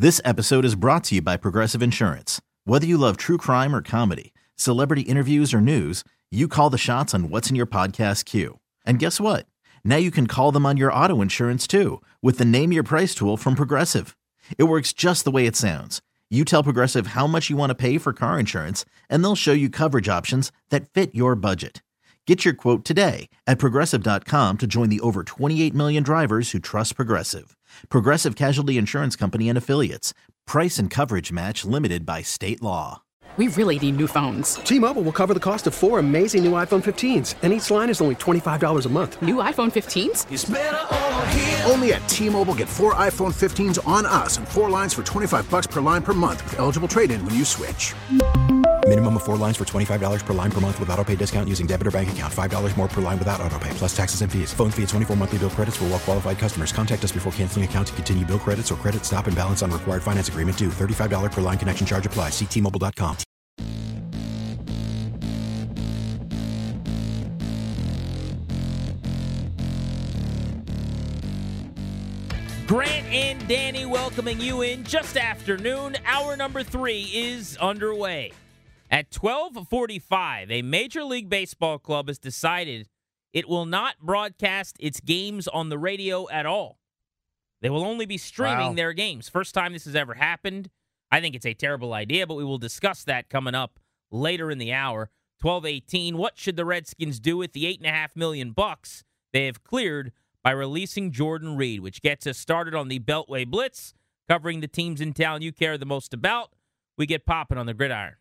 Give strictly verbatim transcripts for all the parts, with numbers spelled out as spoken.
This episode is brought to you by Progressive Insurance. Whether you love true crime or comedy, celebrity interviews or news, you call the shots on what's in your podcast queue. And guess what? Now you can call them on your auto insurance too with the Name Your Price tool from Progressive. It works just the way it sounds. You tell Progressive how much you want to pay for car insurance, and they'll show you coverage options that fit your budget. Get your quote today at Progressive dot com to join the over twenty-eight million drivers who trust Progressive. Progressive Casualty Insurance Company and Affiliates. Price and coverage match limited by state law. We really need new phones. T-Mobile will cover the cost of four amazing new iPhone fifteens, and each line is only twenty-five dollars a month. New iPhone fifteens? It's better over here. Only at T-Mobile, get four iPhone fifteens on us and four lines for twenty-five bucks per line per month with eligible trade-in when you switch. Minimum of four lines for twenty-five dollars per line per month with autopay discount using debit or bank account. five dollars more per line without autopay, plus taxes and fees. Phone fee at twenty-four monthly bill credits for well-qualified customers. Contact us before canceling account to continue bill credits or credit stop and balance on required finance agreement due. thirty-five dollars per line connection charge applies. See T Mobile dot com. Grant and Danny welcoming you in just afternoon. Hour number three is underway. At twelve forty-five, a Major League Baseball club has decided it will not broadcast its games on the radio at all. They will only be streaming Wow. their games. First time this has ever happened. I think it's a terrible idea, but we will discuss that coming up later in the hour. twelve eighteen, what should the Redskins do with the eight and a half million bucks they have cleared by releasing Jordan Reed, which gets us started on the Beltway Blitz, covering the teams in town you care the most about. We get popping on the gridiron.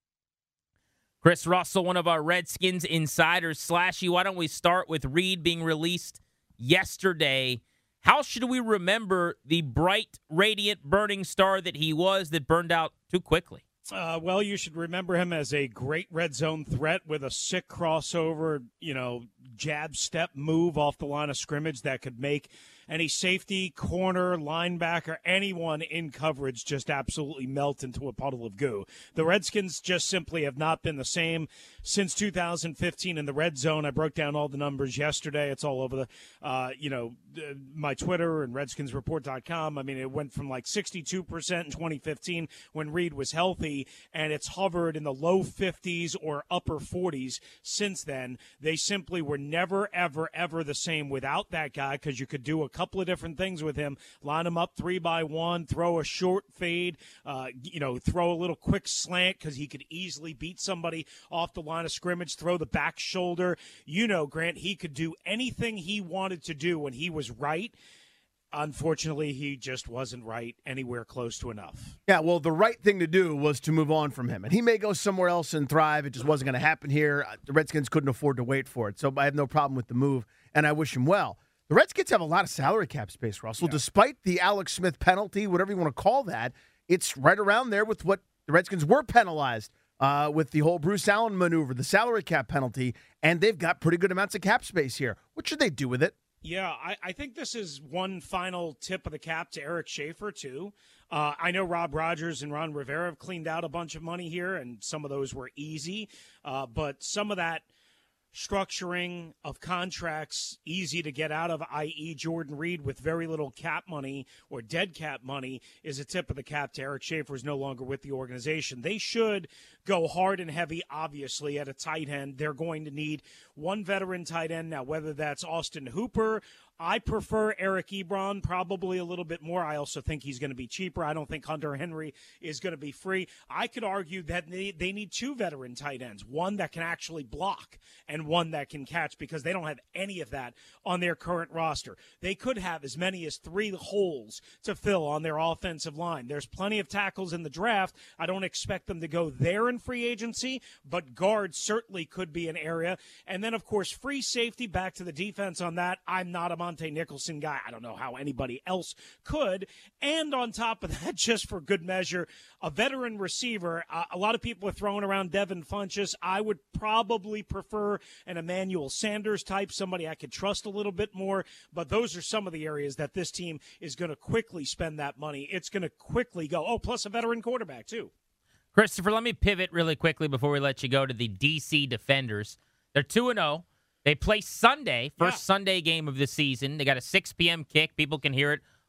Chris Russell, one of our Redskins insiders. Slashy, why don't we start with Reed being released yesterday? How should we remember the bright, radiant, burning star that he was that burned out too quickly? Uh, well, you should remember him as a great red zone threat with a sick crossover, you know, jab step move off the line of scrimmage that could make any safety, corner, linebacker, anyone in coverage just absolutely melt into a puddle of goo. The Redskins just simply have not been the same since two thousand fifteen in the red zone. I broke down all the numbers yesterday. It's all over the, uh, you know, my Twitter and redskins report dot com. I mean, it went from like sixty-two percent in twenty fifteen when Reed was healthy, and it's hovered in the low fifties or upper forties since then. They simply were never, ever, ever the same without that guy, because you could do a couple of different things with him. Line him up three by one, throw a short fade, uh, you know, throw a little quick slant because he could easily beat somebody off the line of scrimmage, throw the back shoulder. You know, Grant, he could do anything he wanted to do when he was right. Unfortunately, he just wasn't right anywhere close to enough. Yeah, well, the right thing to do was to move on from him. And he may go somewhere else and thrive. It just wasn't going to happen here. The Redskins couldn't afford to wait for it. So I have no problem with the move, and I wish him well. The Redskins have a lot of salary cap space, Russell. Yeah. Despite the Alex Smith penalty, whatever you want to call that, it's right around there with what the Redskins were penalized uh, with the whole Bruce Allen maneuver, the salary cap penalty, and they've got pretty good amounts of cap space here. What should they do with it? Yeah, I, I think this is one final tip of the cap to Eric Schaefer, too. Uh, I know Rob Rogers and Ron Rivera have cleaned out a bunch of money here, and some of those were easy. Uh, but some of that structuring of contracts easy to get out of, that is. Jordan Reed with very little cap money or dead cap money, is a tip of the cap to Eric Schaefer, is no longer with the organization. They should go hard and heavy, obviously, at a tight end. They're going to need one veteran tight end. Now, whether that's Austin Hooper, I prefer Eric Ebron probably a little bit more. I also think he's going to be cheaper. I don't think Hunter Henry is going to be free. I could argue that they, they need two veteran tight ends, one that can actually block and one that can catch, because they don't have any of that on their current roster. They could have as many as three holes to fill on their offensive line. There's plenty of tackles in the draft. I don't expect them to go there in free agency, but guard certainly could be an area. And then, of course, free safety, back to the defense on that. I'm not a Monte Nicholson guy. I don't know how anybody else could. And on top of that, just for good measure, a veteran receiver. Uh, a lot of people are throwing around Devin Funchess. I would probably prefer an Emmanuel Sanders type, somebody I could trust a little bit more. But those are some of the areas that this team is going to quickly spend that money. It's going to quickly go. Oh, plus a veteran quarterback, too. Christopher, let me pivot really quickly before we let you go to the D C Defenders. They're two and oh. They play Sunday, first yeah. Sunday game of the season. They got a six p.m. kick. People can hear it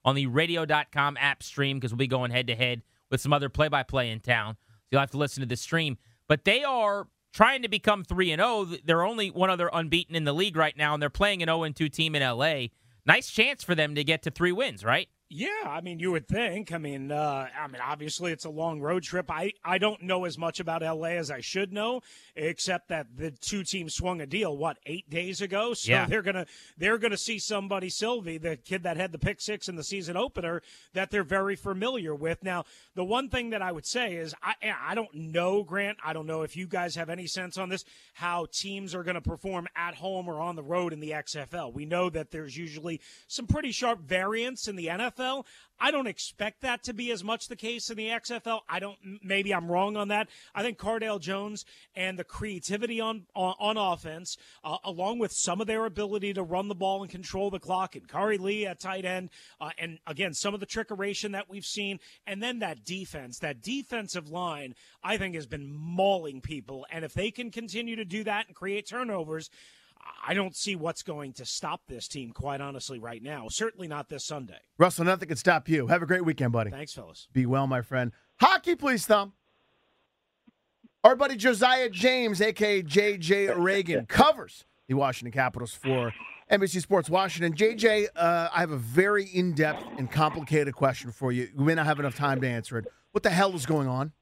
on the radio dot com app stream because we'll be going head-to-head with some other play-by-play in town. So you'll have to listen to the stream. But they are trying to become three and oh. They're only one other unbeaten in the league right now, and they're playing an oh and two team in L A. Nice chance for them to get to three wins, right? Yeah, I mean, you would think. I mean, uh, I mean, obviously, it's a long road trip. I, I don't know as much about L A as I should know, except that the two teams swung a deal what eight days ago. So yeah. they're gonna they're gonna see somebody, Sylvie, the kid that had the pick six in the season opener, that they're very familiar with. Now, the one thing that I would say is I I don't know, Grant. I don't know if you guys have any sense on this, how teams are going to perform at home or on the road in the X F L. We know that there's usually some pretty sharp variance in the N F L. I don't expect that to be as much the case in the X F L. I don't. Maybe I'm wrong on that. I think Cardale Jones and the creativity on on, on offense, uh, along with some of their ability to run the ball and control the clock, and Kari Lee at tight end, uh, and again some of the trickeration that we've seen, and then that defense, that defensive line, I think has been mauling people. And if they can continue to do that and create turnovers, I don't see what's going to stop this team, quite honestly, right now. Certainly not this Sunday. Russell, nothing can stop you. Have a great weekend, buddy. Thanks, fellas. Be well, my friend. Hockey, please, Thumb. Our buddy Josiah James, a k a. J J Reagan, covers the Washington Capitals for N B C Sports Washington. J J, uh, I have a very in-depth and complicated question for you. You may not have enough time to answer it. What the hell is going on?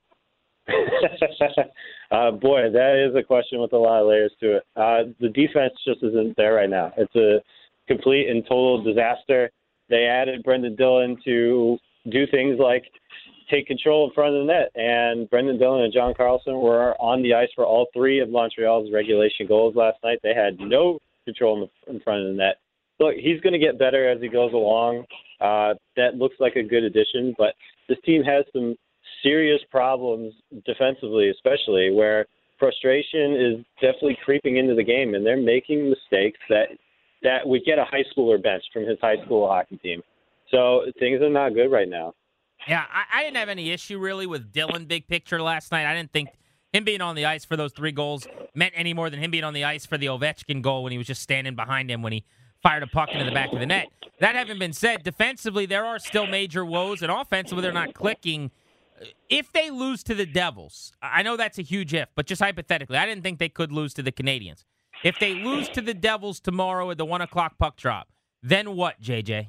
uh, boy, that is a question with a lot of layers to it. Uh, the defense just isn't there right now. It's a complete and total disaster. They added Brendan Dillon to do things like take control in front of the net, and Brendan Dillon and John Carlson were on the ice for all three of Montreal's regulation goals last night. They had no control in, the, in front of the net. Look, he's going to get better as he goes along. Uh, that looks like a good addition, but this team has some serious problems defensively, especially where frustration is definitely creeping into the game, and they're making mistakes that that would get a high schooler benched from his high school hockey team. So things are not good right now. Yeah, I, I didn't have any issue really with Dillon big picture last night. I didn't think him being on the ice for those three goals meant any more than him being on the ice for the Ovechkin goal when he was just standing behind him when he fired a puck into the back of the net. That having been said, defensively there are still major woes, and offensively they're not clicking. If they lose to the Devils, I know that's a huge if, but just hypothetically, I didn't think they could lose to the Canadians. If they lose to the Devils tomorrow at the one o'clock puck drop, then what, J J?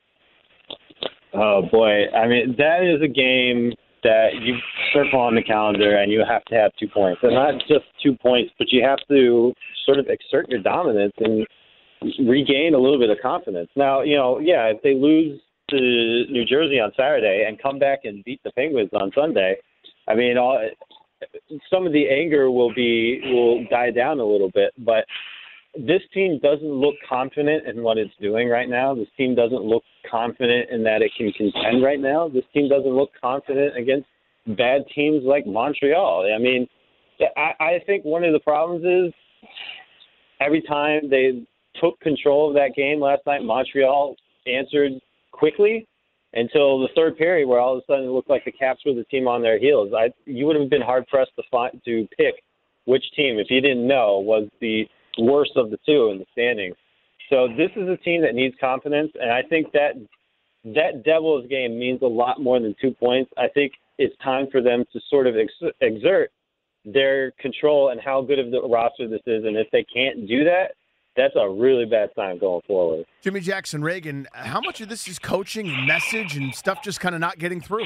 Oh, boy. I mean, that is a game that you circle on the calendar and you have to have two points. And not just two points, but you have to sort of exert your dominance and regain a little bit of confidence. Now, you know, yeah, if they lose to New Jersey on Saturday and come back and beat the Penguins on Sunday, I mean, all, some of the anger will be will die down a little bit. But this team doesn't look confident in what it's doing right now. This team doesn't look confident in that it can contend right now. This team doesn't look confident against bad teams like Montreal. I mean, I, I think one of the problems is every time they took control of that game last night, Montreal answered quickly until the third period, where all of a sudden it looked like the Caps were the team on their heels. I, you would have been hard pressed to find to pick which team, if you didn't know, was the worst of the two in the standings. So this is a team that needs confidence, and I think that that Devils game means a lot more than two points. I think it's time for them to sort of ex- exert their control and how good of the roster this is, and if they can't do that, that's a really bad sign going forward. Jimmy Jackson Reagan, how much of this is coaching and message and stuff just kind of not getting through?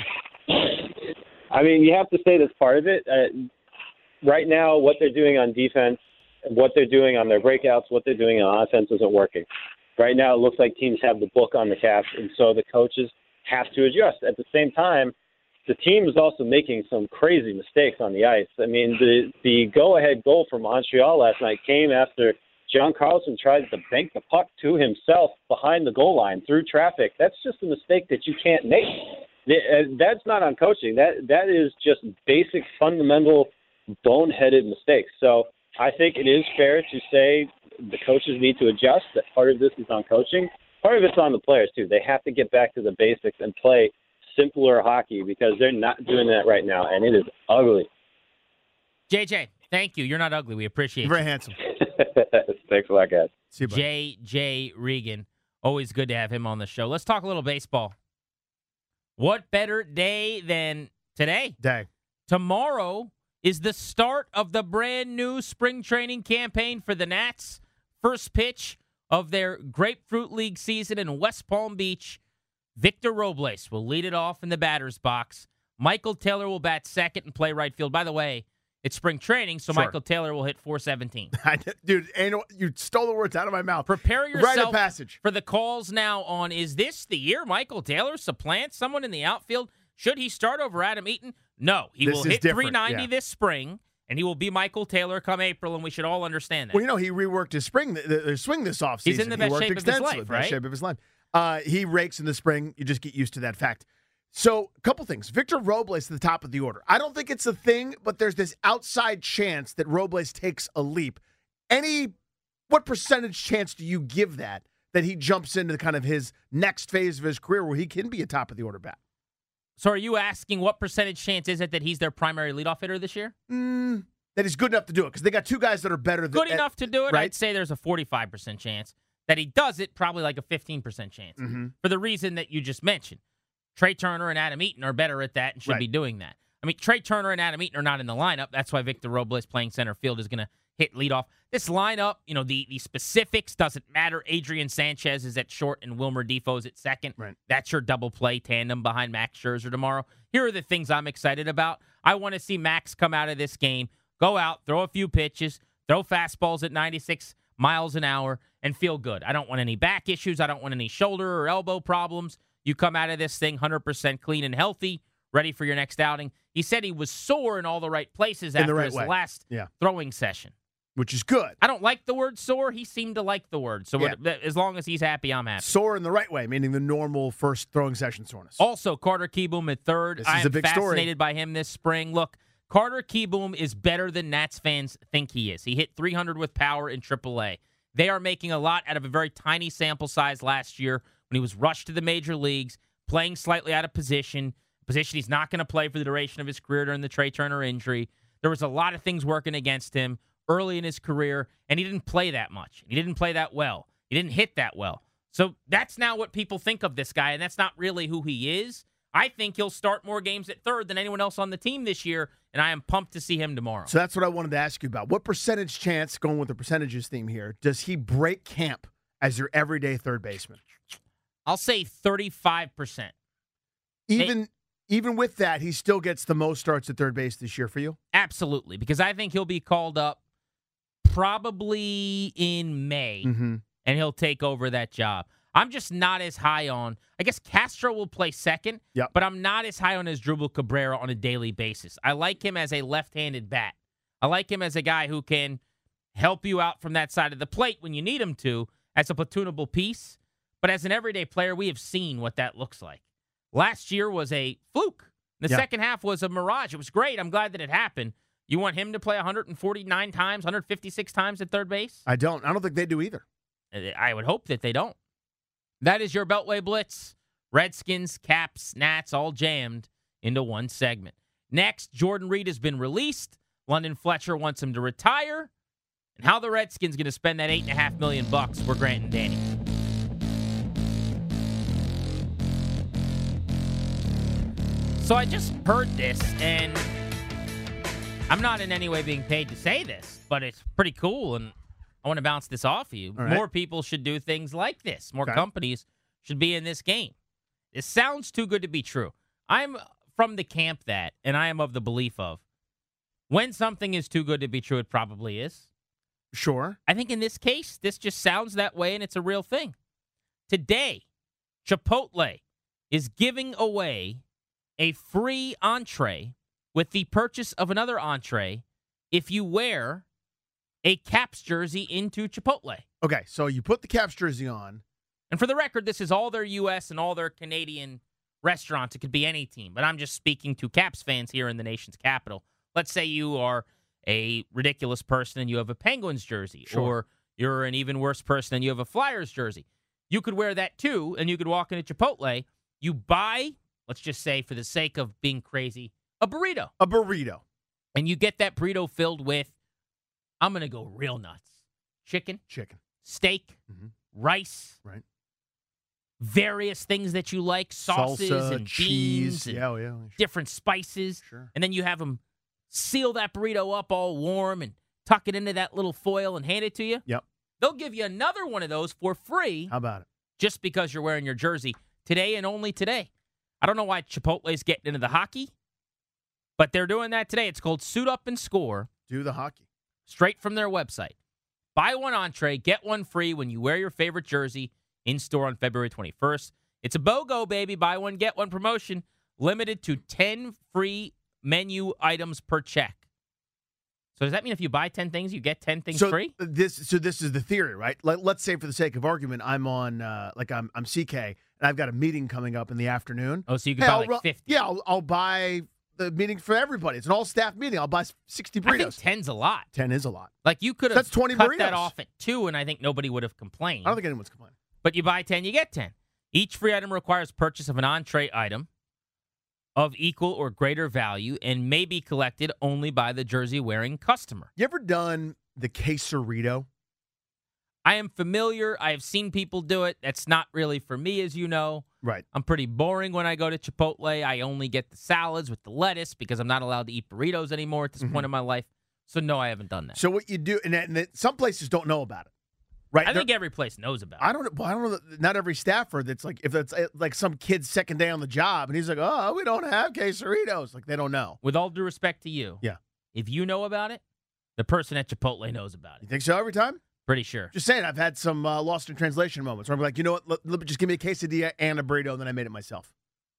I mean, you have to say that's part of it. Uh, right now, what they're doing on defense, what they're doing on their breakouts, what they're doing on offense isn't working. Right now, it looks like teams have the book on the Caps, and so the coaches have to adjust. At the same time, the team is also making some crazy mistakes on the ice. I mean, the, the go-ahead goal for Montreal last night came after John Carlson tried to bank the puck to himself behind the goal line through traffic. That's just a mistake that you can't make. That's not on coaching. That That is just basic, fundamental, boneheaded mistakes. So I think it is fair to say the coaches need to adjust, that part of this is on coaching. Part of it's on the players, too. They have to get back to the basics and play simpler hockey because they're not doing that right now, and it is ugly. J J, thank you. You're not ugly. We appreciate You're you. very handsome. Thanks a lot, guys. See you, buddy. J J Regan Always good to have him on the show. Let's talk a little baseball. What better day than today? Day. Tomorrow is the start of the brand new spring training campaign for the Nats. First pitch of their Grapefruit League season in West Palm Beach. Victor Robles will lead it off in the batter's box. Michael Taylor will bat second and play right field. By the way, it's spring training, so Sure. Michael Taylor will hit four seventeen. Dude, you stole the words out of my mouth. Prepare Rite of yourself passage. for the calls now on, is this the year Michael Taylor supplants someone in the outfield? Should he start over Adam Eaton? No, he This will is hit different, three ninety yeah. this spring, and he will be Michael Taylor come April, and we should all understand that. Well, you know, he reworked his spring, the, the swing this offseason. He's in the He best worked shape of his extensively, life, best right? shape of his life. Uh, he rakes in the spring. You just get used to that fact. So, a couple things. Victor Robles at the top of the order. I don't think it's a thing, but there's this outside chance that Robles takes a leap. Any, what percentage chance do you give that, that he jumps into kind of his next phase of his career where he can be a top of the order bat? So are you asking what percentage chance is it that he's their primary leadoff hitter this year? Mm, that he's good enough to do it, because they got two guys that are better than Good enough to do it? right? I'd say there's a forty-five percent chance. That he does it, probably like a fifteen percent chance. Mm-hmm. For the reason that you just mentioned. Trey Turner and Adam Eaton are better at that and should Right. be doing that. I mean, Trey Turner and Adam Eaton are not in the lineup. That's why Victor Robles playing center field is going to hit leadoff. This lineup, you know, the, the specifics doesn't matter. Adrian Sanchez is at short and Wilmer Defoe's at second. Right. That's your double play tandem behind Max Scherzer tomorrow. Here are the things I'm excited about. I want to see Max come out of this game, go out, throw a few pitches, throw fastballs at ninety-six miles an hour, and feel good. I don't want any back issues. I don't want any shoulder or elbow problems. You come out of this thing one hundred percent clean and healthy, ready for your next outing. He said he was sore in all the right places In the after right his way. last Yeah. throwing session. Which is good. I don't like the word sore. He seemed to like the word. So Yeah. what- as long as he's happy, I'm happy. Sore in the right way, meaning the normal first throwing session soreness. Also, Carter Kieboom at third. This I is am a big story. fascinated by him this spring. Look, Carter Kieboom is better than Nats fans think he is. He hit three hundred with power in triple A. They are making a lot out of a very tiny sample size last year when he was rushed to the major leagues, playing slightly out of position, position he's not going to play for the duration of his career during the Trey Turner injury. There was a lot of things working against him early in his career, and he didn't play that much. He didn't play that well. He didn't hit that well. So that's now what people think of this guy, and that's not really who he is. I think he'll start more games at third than anyone else on the team this year, and I am pumped to see him tomorrow. So that's what I wanted to ask you about. What percentage chance, going with the percentages theme here, does he break camp as your everyday third baseman? I'll say thirty-five percent. Even even with that, he still gets the most starts at third base this year for you? Absolutely, because I think he'll be called up probably in May, Mm-hmm. and he'll take over that job. I'm just not as high on, I guess Castro will play second, Yep. but I'm not as high on as Asdrubal Cabrera on a daily basis. I like him as a left-handed bat. I like him as a guy who can help you out from that side of the plate when you need him to as a platoonable piece. But as an everyday player, we have seen what that looks like. Last year was a fluke. The Yeah. second half was a mirage. It was great. I'm glad that it happened. You want him to play one hundred forty-nine times, one hundred fifty-six times at third base? I don't. I don't think they do either. I would hope that they don't. That is your Beltway Blitz. Redskins, Caps, Nats, all jammed into one segment. Next, Jordan Reed has been released. London Fletcher wants him to retire. And how the Redskins going to spend that eight and a half million bucks for Grant and Danny. So I just heard this, and I'm not in any way being paid to say this, but it's pretty cool, and I want to bounce this off of you. All right. More people should do things like this. More Okay. companies should be in this game. It sounds too good to be true. I'm from the camp that, and I am of the belief of, when something is too good to be true, it probably is. Sure. I think in this case, this just sounds that way, and it's a real thing. Today, Chipotle is giving away a free entree with the purchase of another entree if you wear a Caps jersey into Chipotle. Okay, so you put the Caps jersey on. And for the record, this is all their U S and all their Canadian restaurants. It could be any team, but I'm just speaking to Caps fans here in the nation's capital. Let's say you are a ridiculous person and you have a Penguins jersey, Sure. or you're an even worse person and you have a Flyers jersey. You could wear that too, and you could walk into Chipotle. You buy, let's just say for the sake of being crazy, a burrito. A burrito. And you get that burrito filled with, I'm going to go real nuts. Chicken, Chicken. steak, Mhm. rice, Right. various things that you like, sauces Salsa, and cheese. beans and Yeah, oh, yeah. different spices. Sure. And then you have them seal that burrito up all warm and tuck it into that little foil and hand it to you. Yep. They'll give you another one of those for free How about it? just because you're wearing your jersey today and only today. I don't know why Chipotle's getting into the hockey, but they're doing that today. It's called Suit Up and Score, Do the hockey. straight from their website. Buy one entree, get one free when you wear your favorite jersey in store on February twenty-first. It's a BOGO, baby. Buy one, get one promotion. Limited to ten free menu items per check. So does that mean if you buy ten things, you get ten things so free? This, so this is the theory, right? Let, let's say, for the sake of argument, I'm on, uh, like I'm, I'm C K, and I've got a meeting coming up in the afternoon. Oh, so you can Hey, buy I'll like ru- fifty. Yeah, I'll, I'll buy the meeting for everybody. It's an all-staff meeting. I'll buy sixty burritos. I think ten's a lot. ten is a lot. Like you could have That's twenty cut burritos. that off at two, and I think nobody would have complained. I don't think anyone's complaining. But you buy ten, you get ten. Each free item requires purchase of an entree item of equal or greater value and may be collected only by the jersey-wearing customer. You ever done the quesarito? I am familiar. I have seen people do it. That's not really for me, as you know. Right. I'm pretty boring when I go to Chipotle. I only get the salads with the lettuce because I'm not allowed to eat burritos anymore at this Mm-hmm. point in my life. So, no, I haven't done that. So what you do, and, that- and that- some places don't know about it, right? I They're- think every place knows about it. I don't. Well, I don't know. That not every staffer. That's like if it's uh, like some kid's second day on the job, and he's like, "Oh, we don't have quesaritos." Like they don't know. With all due respect to you, Yeah. if you know about it, the person at Chipotle knows about You it. think so every time? Pretty sure. Just saying. I've had some uh, lost in translation moments where I'm like, you know what? Let, let me just give me a quesadilla and a burrito, and then I made it myself.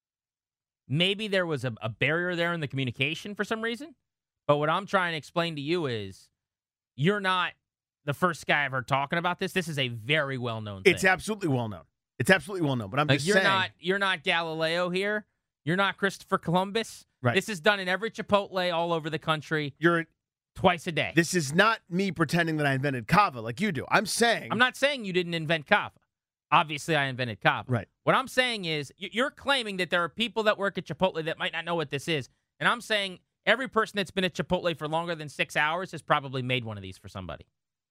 Maybe there was a, a barrier there in the communication for some reason. But what I'm trying to explain to you is you're not the first guy I've heard talking about this. This is a very well-known thing. It's absolutely well known. It's absolutely well known. But I'm like just you're saying. not you're not Galileo here. You're not Christopher Columbus. Right. This is done in every Chipotle all over the country You're. twice a day. This is not me pretending that I invented kava like you do. I'm saying. I'm not saying you didn't invent kava. Obviously, I invented kava. Right. What I'm saying is y- you're claiming that there are people that work at Chipotle that might not know what this is. And I'm saying every person that's been at Chipotle for longer than six hours has probably made one of these for somebody.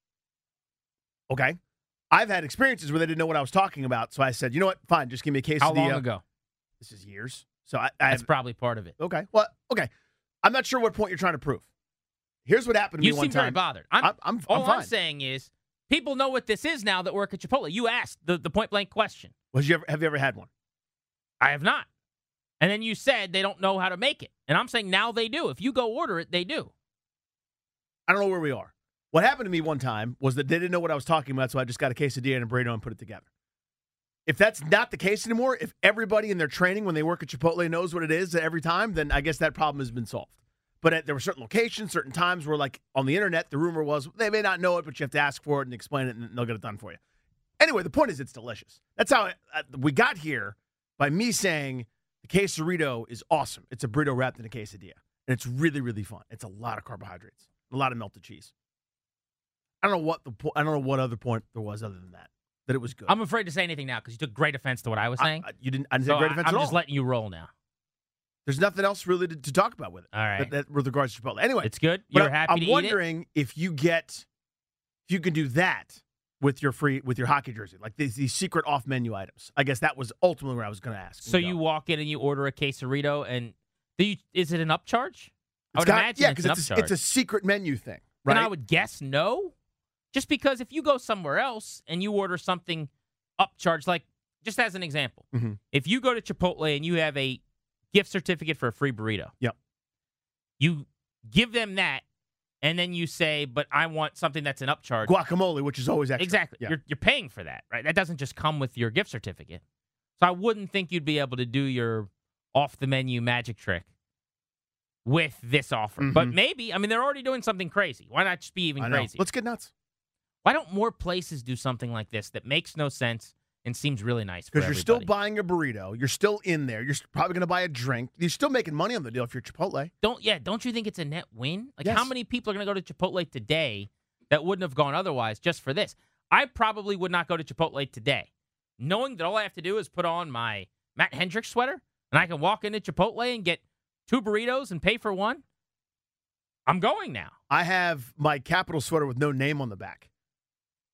Okay. I've had experiences where they didn't know what I was talking about, so I said, you know what? Fine, just give me a quesadilla. How long ago? This is years. So I. I That's probably part of it. okay. Well, okay. I'm not sure what point you're trying to prove. Here's what happened to You me one seem very time. bothered. I'm, I'm, I'm, all I'm fine. I'm saying is people know what this is now that work at Chipotle. You asked the, the point-blank question. Was you ever, have you ever had one? I have not. And then you said they don't know how to make it. And I'm saying now they do. If you go order it, they do. I don't know where we are. What happened to me one time was that they didn't know what I was talking about, so I just got a quesadilla and a burrito and put it together. If that's not the case anymore, if everybody in their training when they work at Chipotle knows what it is every time, then I guess that problem has been solved. But at, there were certain locations, certain times where, like, on the internet, the rumor was they may not know it, but you have to ask for it and explain it, and they'll get it done for you. Anyway, the point is it's delicious. That's how it, uh, we got here by me saying the quesarito is awesome. It's a burrito wrapped in a quesadilla, and it's really, really fun. It's a lot of carbohydrates, a lot of melted cheese. I don't know what the po- I don't know what other point there was other than that. That it was good. I'm afraid to say anything now because you took great offense to what I was saying. I, I, you didn't. I didn't so take great I- offense I'm at just all. letting you roll now. There's nothing else really to, to talk about with it. All right. That, that, with regards to Chipotle. Anyway, It's good. but You're I- happy I'm to wondering if you get, if you can do that with your free with your hockey jersey, like these, these secret off menu items. I guess that was ultimately where I was going to ask. eat it. So go. you walk in and you order a quesarito, and do you, is it an upcharge? I It's would got- imagine yeah, it's because an it's, a- upcharge. it's a secret menu thing, right? And I would guess no. Just because if you go somewhere else and you order something upcharged, like just as an example, Mhm. if you go to Chipotle and you have a gift certificate for a free burrito, Yep. you give them that, and then you say, but I want something that's an upcharge. Guacamole, which is always extra. Exactly. Yeah. You're, you're paying for that, right? That doesn't just come with your gift certificate. So I wouldn't think you'd be able to do your off-the-menu magic trick with this offer. But Mhm. maybe, I mean, they're already doing something crazy. Why not just be even I know. crazy? Let's get nuts. Why don't more places do something like this that makes no sense and seems really nice for Because you're still everybody? buying a burrito. You're still in there. You're s- probably going to buy a drink. You're still making money on the deal if you're Chipotle. Don't yeah, don't you think it's a net win? Like Yes. how many people are going to go to Chipotle today that wouldn't have gone otherwise just for this? I probably would not go to Chipotle today, knowing that all I have to do is put on my Matt Hendricks sweater and I can walk into Chipotle and get two burritos and pay for one. I'm going now. I have my Capital sweater with no name on the back.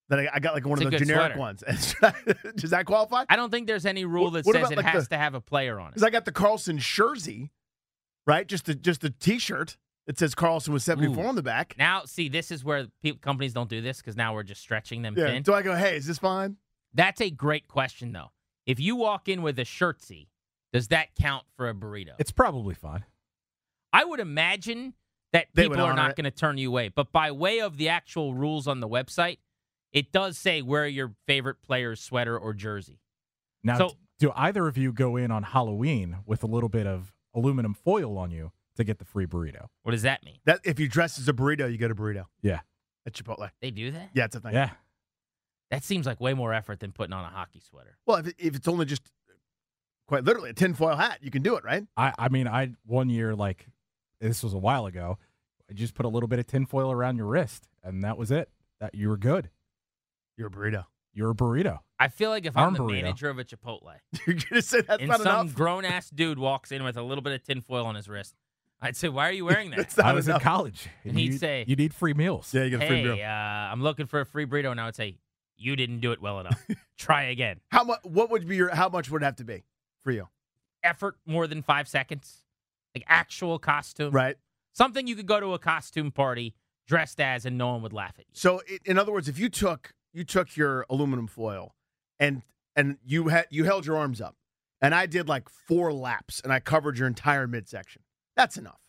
That I, I got like one It's of a those good generic sweater. ones. Does that qualify? I don't think there's any rule What- that what says about, it like, has the- to have a player on it. Because I got the Carlson jersey, right? Just the just the T-shirt that says Carlson was seventy-four Ooh. on the back. Now, see, this is where pe- companies don't do this because now we're just stretching them Yeah. thin. Do I go, hey, is this fine? That's a great question, though. If you walk in with a shirtsy, does that count for a burrito? It's probably fine. I would imagine that They would people are honor not it. going to turn you away. But by way of the actual rules on the website, it does say wear your favorite player's sweater or jersey. Now, So- do either of you go in on Halloween with a little bit of aluminum foil on you to get the free burrito? What does that mean? That if you dress as a burrito, you get a burrito Yeah. at Chipotle. They do that? Yeah, it's a thing. Yeah. That seems like way more effort than putting on a hockey sweater. Well, if, it, if it's only just quite literally a tinfoil hat, you can do it, right? I, I mean, I one year, like, this was a while ago, I just put a little bit of tinfoil around your wrist, and that was it. That you were good. You're a burrito. You're a burrito. I feel like if Arm I'm the burrito. manager of a Chipotle You're gonna say that's and not some enough. grown-ass dude walks in with a little bit of tinfoil on his wrist, I'd say, why are you wearing that? That's not I was enough. in college. And he'd you, say- you need free meals. Yeah, you get a free Hey, meal. uh, I'm looking for a free burrito. And I would say, you didn't do it well enough. Try again. How much? What would be your? How much would it have to be for you? Effort more than five seconds. Like actual costume. Right. Something you could go to a costume party dressed as and no one would laugh at you. So, i in other words, if you took you took your aluminum foil and and you had you held your arms up, and I did like four laps, and I covered your entire midsection, that's enough,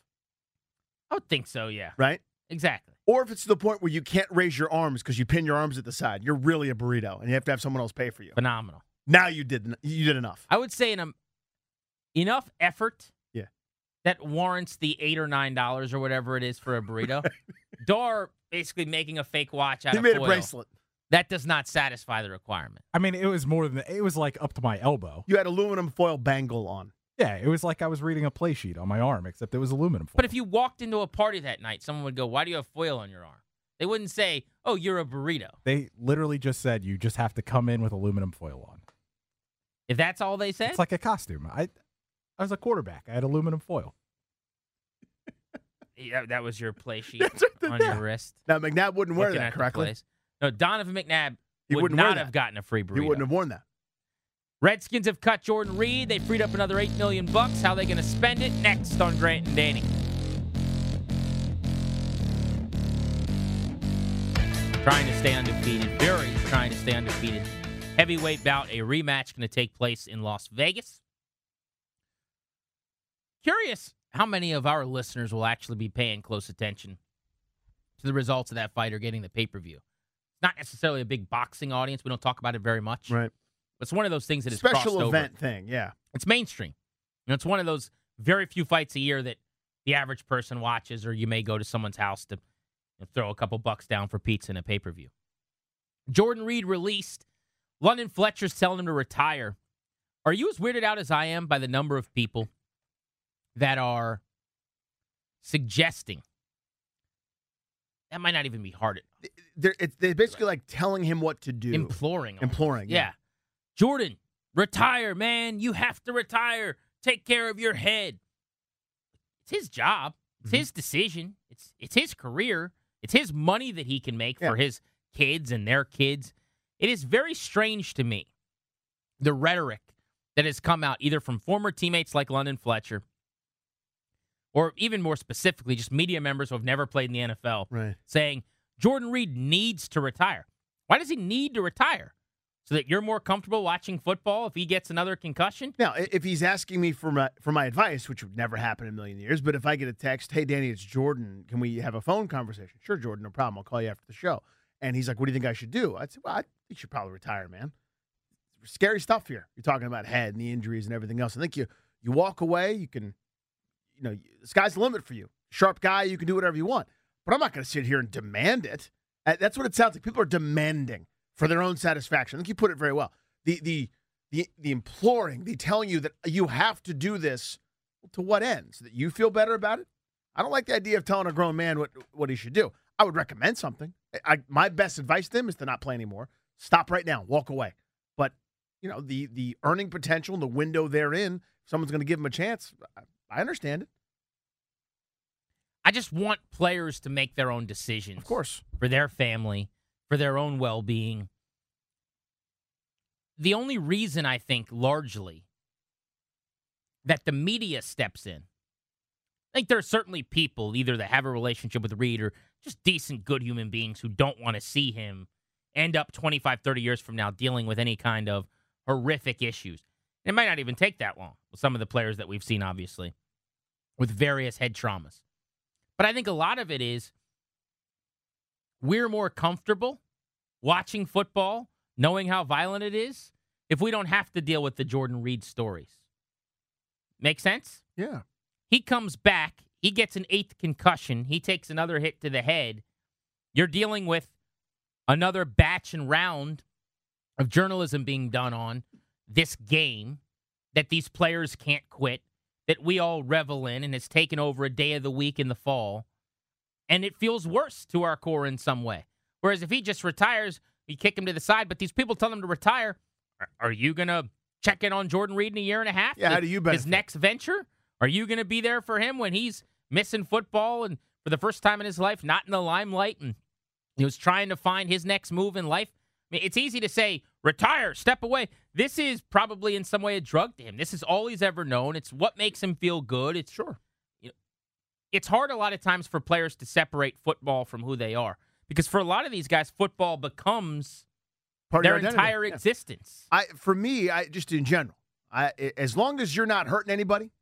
I would think so, yeah. right? Exactly. Or if it's to the point where you can't raise your arms because you pin your arms at the side, you're really a burrito, and you have to have someone else pay for you. Phenomenal. Now you did you did enough. I would say in a, enough effort Yeah. that warrants the eight or nine dollars or whatever it is for a burrito. Dar basically making a fake watch out He of made foil. a bracelet. That does not satisfy the requirement. I mean, it was more than, it was like up to my elbow. You had aluminum foil bangle on. Yeah, it was like I was reading a play sheet on my arm, except it was aluminum foil. But if you walked into a party that night, someone would go, why do you have foil on your arm? They wouldn't say, oh, you're a burrito. They literally just said you just have to come in with aluminum foil on. If that's all they said, It's like a costume. I I was a quarterback. I had aluminum foil. yeah, that was your play sheet That's right on there. your wrist. Now McNabb wouldn't wear looking that at the correctly. plays. No, Donovan McNabb He would wouldn't wear not that. have gotten a free burrito. He wouldn't have worn that. Redskins have cut Jordan Reed. They freed up another eight million bucks. How are they going to spend it? Next on Grant and Danny. Trying to stay undefeated. Fury trying to stay undefeated. Heavyweight bout, a rematch going to take place in Las Vegas. Curious how many of our listeners will actually be paying close attention to the results of that fight or getting the pay-per-view. It's not necessarily a big boxing audience. We don't talk about it very much. Right. But it's one of those things that is Special crossed event over. thing, yeah. It's mainstream. You know, it's one of those very few fights a year that the average person watches, or you may go to someone's house to you know, throw a couple bucks down for pizza and a pay-per-view. Jordan Reed released. London Fletcher's telling him to retire. Are you as weirded out as I am by the number of people that are suggesting? That might not even be hard. They're, it's, they're basically like telling him what to do. Imploring. almost. Imploring, yeah. Yeah. Jordan, retire, man. You have to retire. Take care of your head. It's his job. It's Mm-hmm. his decision. It's it's his career. It's his money that he can make Yeah. for his kids and their kids. It is very strange to me, the rhetoric that has come out either from former teammates like London Fletcher or even more specifically, just media members who have never played in the N F L Right. saying Jordan Reed needs to retire. Why does he need to retire? So that you're more comfortable watching football if he gets another concussion? Now, i- if he's asking me for my for my advice, which would never happen in a million years, but if I get a text, hey, Danny, it's Jordan. Can we have a phone conversation? Sure, Jordan, no problem. I'll call you after the show. And he's like, what do you think I should do? I'd say, well, I think you should probably retire, man. Scary stuff here. You're talking about head and the injuries and everything else. I think you you walk away, you can, you know, the sky's the limit for you. Sharp guy, you can do whatever you want. But I'm not going to sit here and demand it. Uh, That's what it sounds like. People are demanding for their own satisfaction. I think you put it very well. The the the the imploring, the telling you that you have to do this, to what end? So that you feel better about it? I don't like the idea of telling a grown man what, what he should do. I would recommend something. I, my best advice to him is to not play anymore. Stop right now. Walk away. But, you know, the the earning potential and the window therein, if someone's going to give him a chance, I, I understand it. I just want players to make their own decisions. Of course. For their family, for their own well-being. The only reason I think largely that the media steps in, I think there are certainly people either that have a relationship with Reid or just decent, good human beings who don't want to see him end up twenty-five, thirty years from now dealing with any kind of horrific issues. It might not even take that long with some of the players that we've seen, obviously, with various head traumas. But I think a lot of it is we're more comfortable watching football, knowing how violent it is, if we don't have to deal with the Jordan Reid stories. Make sense? Yeah. He comes back, he gets an eighth concussion, he takes another hit to the head. You're dealing with another batch and round of journalism being done on this game that these players can't quit, that we all revel in, and it's taken over a day of the week in the fall. And it feels worse to our core in some way. Whereas if he just retires, you kick him to the side, but these people tell him to retire. Are, are you going to check in on Jordan Reid in a year and a half? Yeah, how do you benefit? His next venture? Are you going to be there for him when he's missing football and for the first time in his life, not in the limelight, and he was trying to find his next move in life? I mean, it's easy to say, retire, step away. This is probably in some way a drug to him. This is all he's ever known. It's what makes him feel good. It's sure. You know, it's hard a lot of times for players to separate football from who they are. Because for a lot of these guys, football becomes Part their of your identity. entire Yeah. existence. I, for me, I just in general, I, as long as you're not hurting anybody.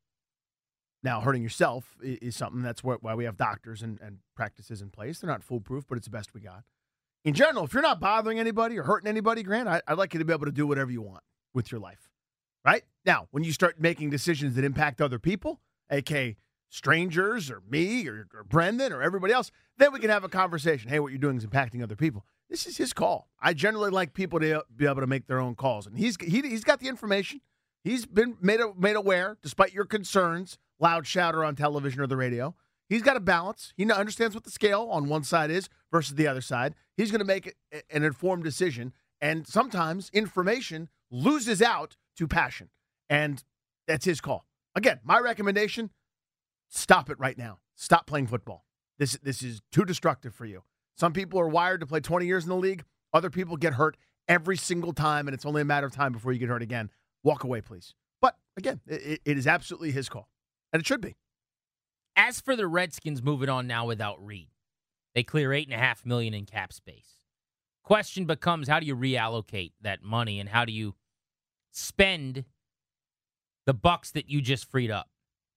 Now, hurting yourself is, is something that's why we have doctors and, and practices in place. They're not foolproof, but it's the best we got. In general, if you're not bothering anybody or hurting anybody, Grant, I, I'd like you to be able to do whatever you want with your life. Right? Now, when you start making decisions that impact other people, a k a strangers or me or, or Brendan or everybody else, then we can have a conversation. Hey, what you're doing is impacting other people. This is his call. I generally like people to be able to make their own calls. And he's he, he's got the information. He's been made, made aware, despite your concerns, loud shouter on television or the radio. He's got a balance. He understands what the scale on one side is versus the other side. He's going to make an informed decision. And sometimes information loses out to passion. And that's his call. Again, my recommendation, stop it right now. Stop playing football. This, this is too destructive for you. Some people are wired to play twenty years in the league. Other people get hurt every single time, and it's only a matter of time before you get hurt again. Walk away, please. But, again, it, it is absolutely his call. And it should be. As for the Redskins moving on now without Reid, they clear eight point five million dollars in cap space. Question becomes, how do you reallocate that money, and how do you spend the bucks that you just freed up?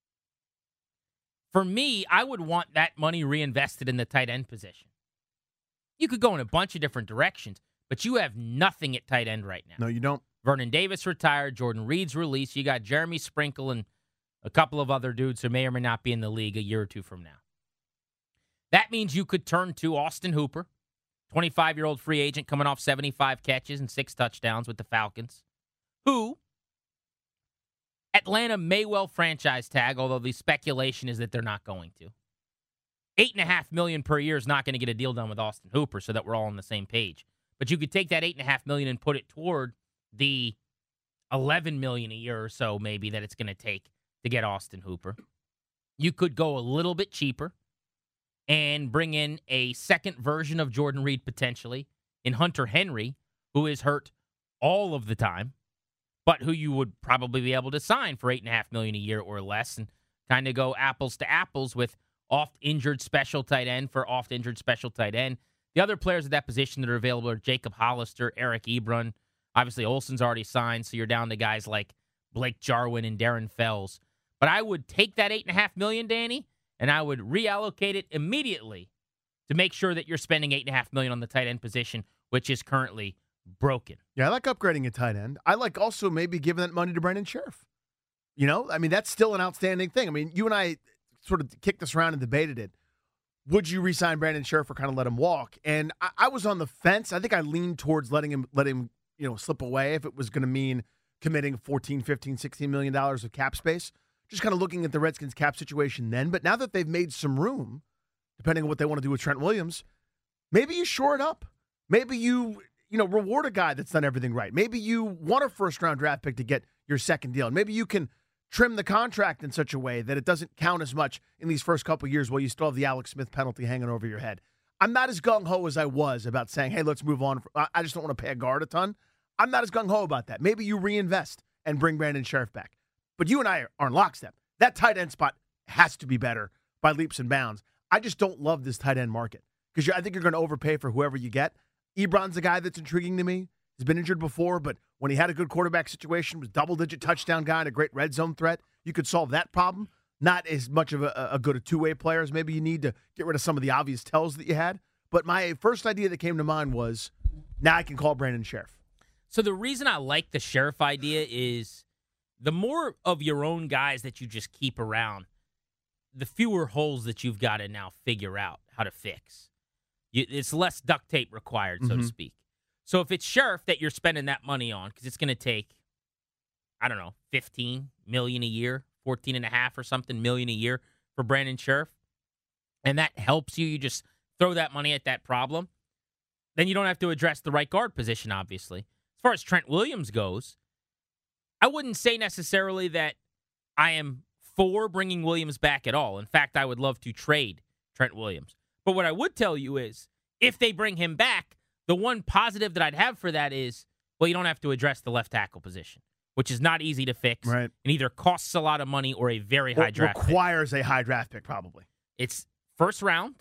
For me, I would want that money reinvested in the tight end position. You could go in a bunch of different directions, but you have nothing at tight end right now. No, you don't. Vernon Davis retired. Jordan Reed's released. You got Jeremy Sprinkle and a couple of other dudes who may or may not be in the league a year or two from now. That means you could turn to Austin Hooper, twenty-five-year-old free agent coming off seventy-five catches and six touchdowns with the Falcons, who Atlanta may well franchise tag, although the speculation is that they're not going to. Eight and a half million per year is not going to get a deal done with Austin Hooper, so that we're all on the same page. But you could take that eight and a half million and put it toward the eleven million a year or so, maybe, that it's going to take to get Austin Hooper. You could go a little bit cheaper and bring in a second version of Jordan Reed potentially in Hunter Henry, who is hurt all of the time, but who you would probably be able to sign for eight and a half million a year or less, and kind of go apples to apples with oft-injured special tight end for oft-injured special tight end. The other players at that position that are available are Jacob Hollister, Eric Ebron. Obviously, Olsen's already signed, so you're down to guys like Blake Jarwin and Darren Fells. But I would take that eight and a half million, Danny, and I would reallocate it immediately to make sure that you're spending eight and a half million on the tight end position, which is currently broken. Yeah, I like upgrading a tight end. I like also maybe giving that money to Brandon Sheriff. You know, I mean, that's still an outstanding thing. I mean, you and I sort of kicked this around and debated it. Would you re-sign Brandon Sheriff or kind of let him walk? And I, I was on the fence. I think I leaned towards letting him let him, you know, slip away if it was going to mean committing fourteen, fifteen, sixteen million dollars of cap space. Just kind of looking at the Redskins cap situation then. But now that they've made some room, depending on what they want to do with Trent Williams, maybe you shore it up. Maybe you, you know, reward a guy that's done everything right. Maybe you want a first-round draft pick to get your second deal. And maybe you can trim the contract in such a way that it doesn't count as much in these first couple of years while you still have the Alex Smith penalty hanging over your head. I'm not as gung-ho as I was about saying, hey, let's move on. I I just don't want to pay a guard a ton. I'm not as gung-ho about that. Maybe you reinvest and bring Brandon Sheriff back. But you and I are in lockstep. That tight end spot has to be better by leaps and bounds. I just don't love this tight end market because I think you're going to overpay for whoever you get. Ebron's a guy that's intriguing to me. He's been injured before, but when he had a good quarterback situation, was double-digit touchdown guy and a great red zone threat, you could solve that problem. Not as much of a, a good a two-way player as maybe you need to get rid of some of the obvious tells that you had. But my first idea that came to mind was, now I can call Brandon Sheriff. So the reason I like the Sheriff idea is the more of your own guys that you just keep around, the fewer holes that you've got to now figure out how to fix. You, it's less duct tape required, so Mm-hmm. to speak. So if it's Sheriff that you're spending that money on, because it's going to take, I don't know, fifteen million dollars a year, fourteen and a half or something million a year for Brandon Sheriff, and that helps you, you just throw that money at that problem, then you don't have to address the right guard position, obviously. As far as Trent Williams goes, I wouldn't say necessarily that I am for bringing Williams back at all. In fact, I would love to trade Trent Williams. But what I would tell you is, if they bring him back, the one positive that I'd have for that is, well, you don't have to address the left tackle position, which is not easy to fix. Right. And either costs a lot of money or a very high Or draft pick. requires a high draft pick, probably. It's first round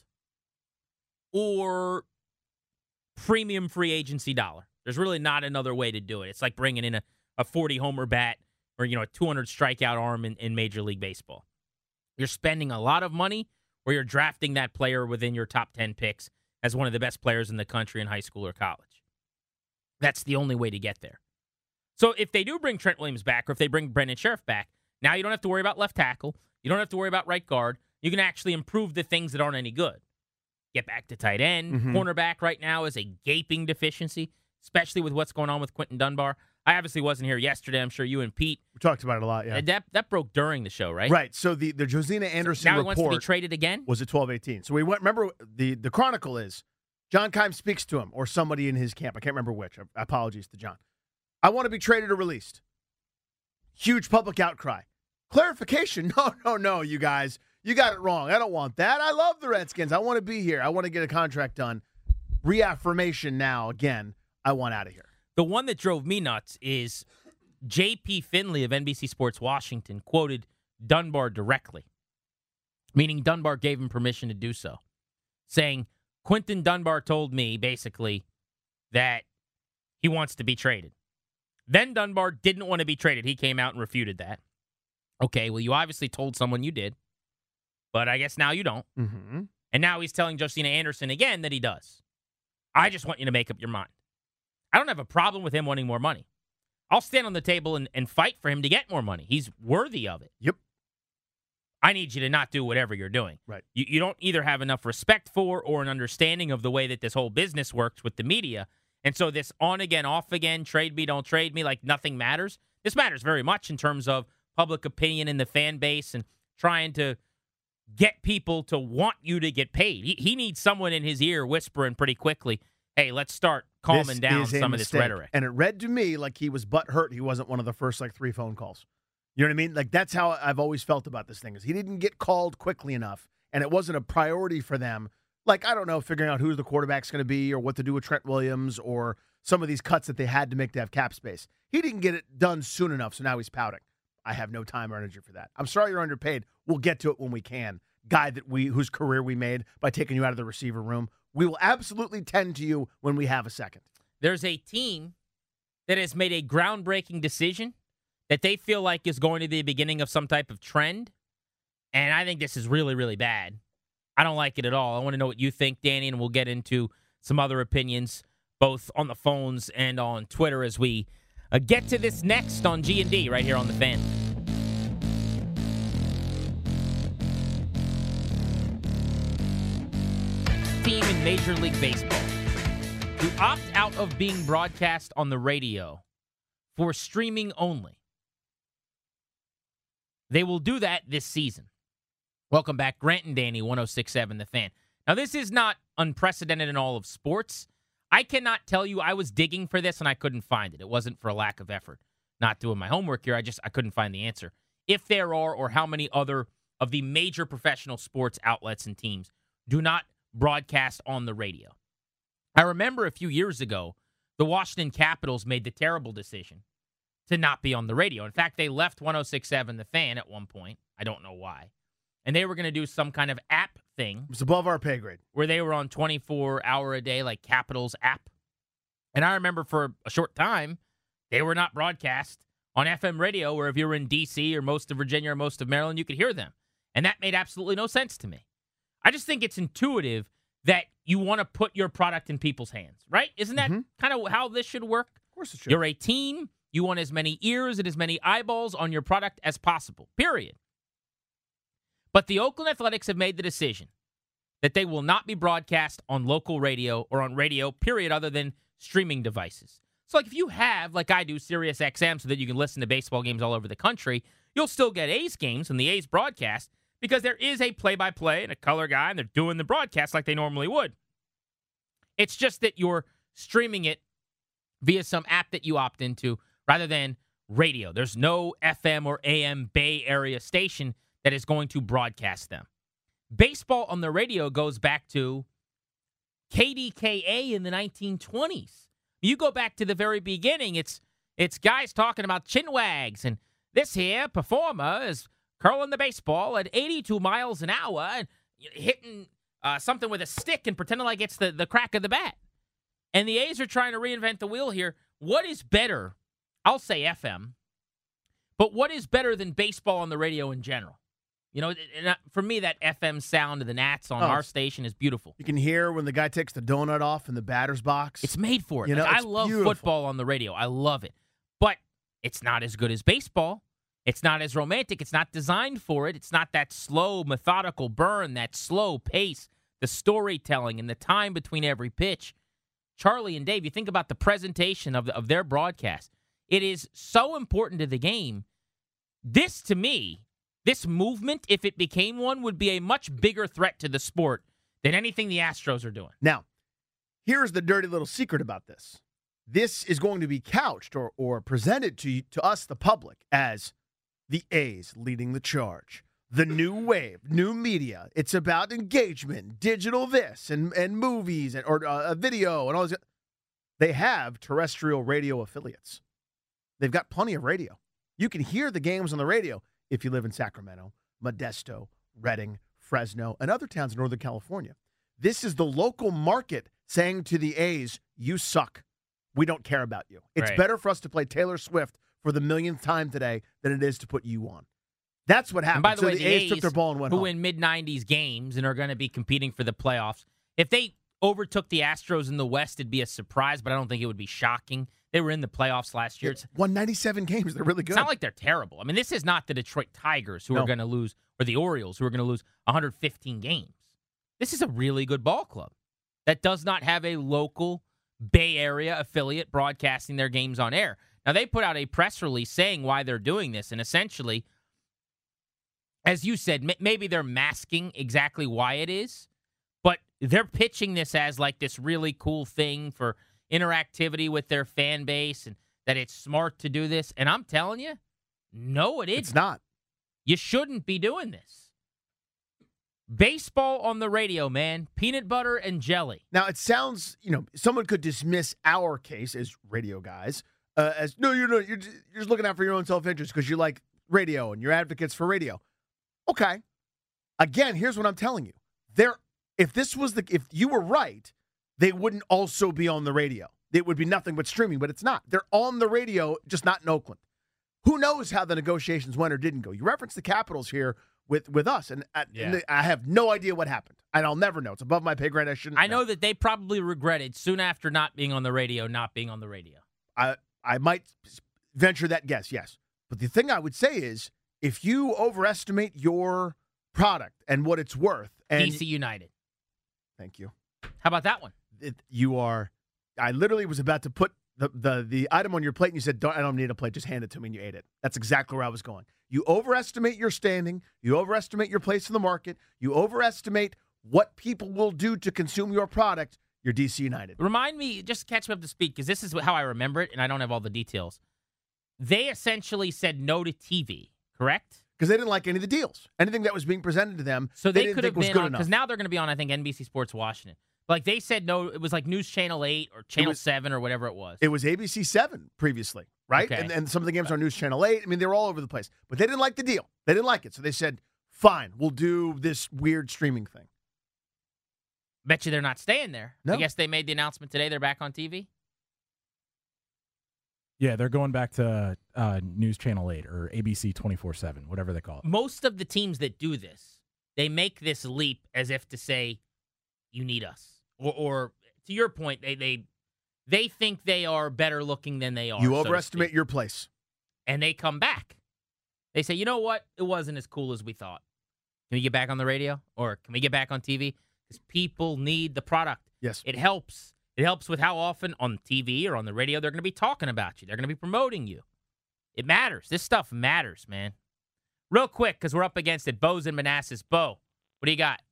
or premium free agency dollar. There's really not another way to do it. It's like bringing in a, a forty-homer bat or, you know, a two hundred strikeout arm in, in Major League Baseball. You're spending a lot of money or you're drafting that player within your top ten picks as one of the best players in the country in high school or college. That's the only way to get there. So if they do bring Trent Williams back or if they bring Brandon Sheriff back, now you don't have to worry about left tackle. You don't have to worry about right guard. You can actually improve the things that aren't any good. Get back to tight end. Mm-hmm. Cornerback right now is a gaping deficiency, especially with what's going on with Quinton Dunbar. I obviously wasn't here yesterday. I'm sure you and Pete. We talked about it a lot, yeah. That, that broke during the show, right? Right. So the, the Josina Anderson now he report wants to be traded again? was at twelve eighteen. So we went, remember, the, the Chronicle is John Keim speaks to him or somebody in his camp. I can't remember which. Apologies to John. I want to be traded or released. Huge public outcry. Clarification. No, no, no, you guys. You got it wrong. I don't want that. I love the Redskins. I want to be here. I want to get a contract done. Reaffirmation now, again, I want out of here. The one that drove me nuts is J P Finley of N B C Sports Washington quoted Dunbar directly, meaning Dunbar gave him permission to do so, saying, Quinton Dunbar told me, basically, that he wants to be traded. Then Dunbar didn't want to be traded. He came out and refuted that. Okay, well, you obviously told someone you did, but I guess now you don't. Mm-hmm. And now he's telling Josina Anderson again that he does. I just want you to make up your mind. I don't have a problem with him wanting more money. I'll stand on the table and, and fight for him to get more money. He's worthy of it. Yep. I need you to not do whatever you're doing. Right. You, you don't either have enough respect for or an understanding of the way that this whole business works with the media. And so this on again, off again, trade me, don't trade me, like nothing matters. This matters very much in terms of public opinion in the fan base and trying to get people to want you to get paid. He, he needs someone in his ear whispering pretty quickly, hey, let's start calming This down is a some of this mistake. rhetoric. And it read to me like he was butthurt he wasn't one of the first like three phone calls. You know what I mean? Like that's how I've always felt about this thing is he didn't get called quickly enough and it wasn't a priority for them. Like, I don't know, figuring out who the quarterback's going to be or what to do with Trent Williams or some of these cuts that they had to make to have cap space. He didn't get it done soon enough, so now he's pouting. I have no time or energy for that. I'm sorry you're underpaid. We'll get to it when we can. Guy that we whose career we made by taking you out of the receiver room. We will absolutely tend to you when we have a second. There's a team that has made a groundbreaking decision that they feel like is going to be the beginning of some type of trend, and I think this is really, really bad. I don't like it at all. I want to know what you think, Danny, and we'll get into some other opinions, both on the phones and on Twitter as we uh, get to this next on G and D right here on The Fan. Team in Major League Baseball to opt out of being broadcast on the radio for streaming only. They will do that this season. Welcome back, Grant and Danny, one oh six point seven The Fan. Now, this is not unprecedented in all of sports. I cannot tell you I was digging for this and I couldn't find it. It wasn't for a lack of effort. Not doing my homework here. I just I couldn't find the answer. If there are or how many other of the major professional sports outlets and teams do not broadcast on the radio. I remember a few years ago, the Washington Capitals made the terrible decision to not be on the radio. In fact, they left one oh six point seven The Fan at one point. I don't know why. And they were going to do some kind of app thing. It was above our pay grade. Where they were on twenty-four hour a day, like Capitals app. And I remember for a short time, they were not broadcast on F M radio, where if you were in D C or most of Virginia or most of Maryland, you could hear them. And that made absolutely no sense to me. I just think it's intuitive that you want to put your product in people's hands, right? Isn't that mm-hmm. kind of how this should work? Of course it should. You're a team. You want as many ears and as many eyeballs on your product as possible, period. But the Oakland Athletics have made the decision that they will not be broadcast on local radio or on radio, period, other than streaming devices. So like if you have, like I do, Sirius X M so that you can listen to baseball games all over the country, you'll still get A's games and the A's broadcast because there is a play-by-play and a color guy, and they're doing the broadcast like they normally would. It's just that you're streaming it via some app that you opt into rather than radio. There's no F M or A M Bay Area station that is going to broadcast them. Baseball on the radio goes back to K D K A in the nineteen twenties. You go back to the very beginning, it's it's guys talking about chinwags, and this here performer is curling the baseball at eighty-two miles an hour and hitting uh, something with a stick and pretending like it's the, the crack of the bat. And the A's are trying to reinvent the wheel here. What is better? I'll say F M, but what is better than baseball on the radio in general? You know, for me, that F M sound of the Nats on oh, our station is beautiful. You can hear when the guy takes the donut off in the batter's box. It's made for it. You know, like, I love beautiful. Football on the radio. I love it. But it's not as good as baseball. It's not as romantic. It's not designed for it. It's not that slow, methodical burn, that slow pace, the storytelling, and the time between every pitch. Charlie and Dave, you think about the presentation of, the, of their broadcast. It is so important to the game. This, to me, this movement, if it became one, would be a much bigger threat to the sport than anything the Astros are doing. Now, here's the dirty little secret about this. This is going to be couched or, or presented to, to us, the public, as the A's leading the charge. The new wave, new media. It's about engagement, digital this, and, and movies, and or uh, video, and all this. They have terrestrial radio affiliates. They've got plenty of radio. You can hear the games on the radio if you live in Sacramento, Modesto, Redding, Fresno, and other towns in Northern California. This is the local market saying to the A's, you suck. We don't care about you. It's right. better for us to play Taylor Swift for the millionth time today than it is to put you on. That's what happened. And by the so way, the, the A's, A's took their ball and went who home. win mid nineties games and are going to be competing for the playoffs. If they overtook the Astros in the West, it'd be a surprise, but I don't think it would be shocking. They were in the playoffs last year. It's won ninety-seven games. They're really good. It's not like they're terrible. I mean, this is not the Detroit Tigers who no. are going to lose, or the Orioles who are going to lose one hundred fifteen games. This is a really good ball club that does not have a local Bay Area affiliate broadcasting their games on air. Now, they put out a press release saying why they're doing this, and essentially, as you said, m- maybe they're masking exactly why it is, but they're pitching this as like this really cool thing for interactivity with their fan base and that it's smart to do this. And I'm telling you, no, it isn't. It's not. You shouldn't be doing this. Baseball on the radio, man. Peanut butter and jelly. Now, it sounds, you know, someone could dismiss our case as radio guys uh, as, no, you're, not, you're, just, you're just looking out for your own self-interest because you like radio and you're advocates for radio. Okay. Again, here's what I'm telling you. There, if this was the, if you were right, they wouldn't also be on the radio. It would be nothing but streaming, but it's not. They're on the radio, just not in Oakland. Who knows how the negotiations went or didn't go? You referenced the Capitals here with, with us, and, I, yeah. and I have no idea what happened. And I'll never know. It's above my pay grade. I shouldn't I know, know that they probably regretted soon after not being on the radio, not being on the radio. I, I might venture that guess, yes. But the thing I would say is, if you overestimate your product and what it's worth, and D C United. Thank you. How about that one? It, you are. I literally was about to put the, the the item on your plate, and you said, don't, I don't need a plate. Just hand it to me, and you ate it. That's exactly where I was going. You overestimate your standing. You overestimate your place in the market. You overestimate what people will do to consume your product. You're D C United. Remind me, just catch me up to speed, because this is how I remember it, and I don't have all the details. They essentially said no to T V, correct? because they didn't like any of the deals. Anything that was being presented to them, so they, they, didn't could think have was been good on, enough. because now they're going to be on, I think, N B C Sports Washington. Like they said, no, it was like News Channel eight or Channel was- seven or whatever it was. It was A B C seven previously, right? Okay. And, and some of the games are News Channel eight. I mean, they were all over the place. But they didn't like the deal. They didn't like it. So they said, fine, we'll do this weird streaming thing. Bet you they're not staying there. No. I guess they made the announcement today they're back on T V. Yeah, they're going back to uh, News Channel eight or A B C twenty-four seven, whatever they call it. Most of the teams that do this, they make this leap as if to say, you need us. Or, or to your point, they they they think they are better looking than they are. You so to overestimate speak. your place. And they come back. They say, you know what? It wasn't as cool as we thought. Can we get back on the radio? Or can we get back on T V? Because people need the product. Yes. It helps. It helps with how often on T V or on the radio they're going to be talking about you. They're going to be promoting you. It matters. This stuff matters, man. Real quick, because we're up against it. Bo's in Manassas. Bo, what do you got?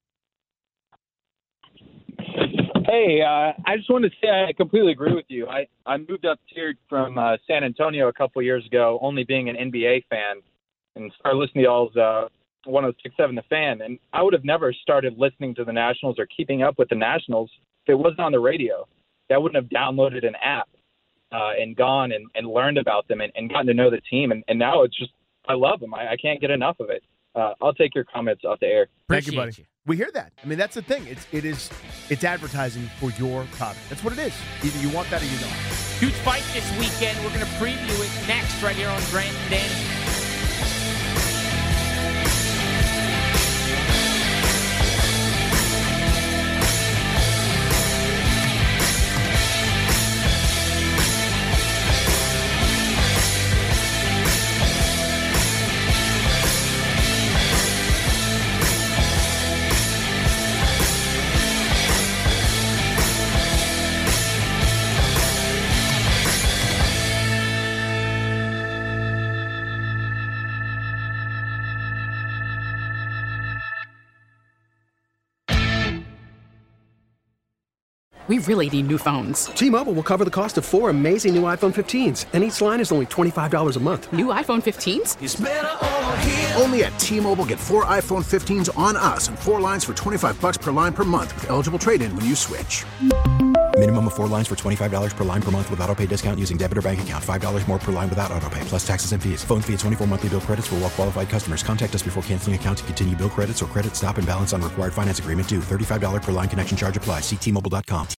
Hey, uh, I just wanted to say I completely agree with you. I, I moved up here from uh, San Antonio a couple of years ago, only being an N B A fan, and started listening to y'all's uh, one oh six point seven The Fan. And I would have never started listening to the Nationals or keeping up with the Nationals if it wasn't on the radio. I wouldn't have downloaded an app uh, and gone and, and learned about them and, and gotten to know the team. And, and now it's just, I love them. I, I can't get enough of it. Uh, I'll take your comments off the air. Thank you, Appreciate buddy. you. We hear that. I mean, that's the thing. It's it is it's advertising for your product. That's what it is. Either you want that or you don't. Huge fight this weekend. We're going to preview it next right here on Grant and Danny. We really need new phones. T-Mobile will cover the cost of four amazing new iPhone fifteens, and each line is only twenty-five dollars a month. New iPhone fifteens? It's better over here. Only at T-Mobile, get four iPhone fifteens on us and four lines for twenty-five bucks per line per month with eligible trade-in when you switch. Minimum of four lines for twenty-five dollars per line per month with autopay discount using debit or bank account. five dollars more per line without autopay, plus taxes and fees. Phone fee at twenty-four monthly bill credits for well-qualified customers. Contact us before canceling account to continue bill credits or credit stop and balance on required finance agreement due. thirty-five dollars per line connection charge applies. See T Mobile dot com.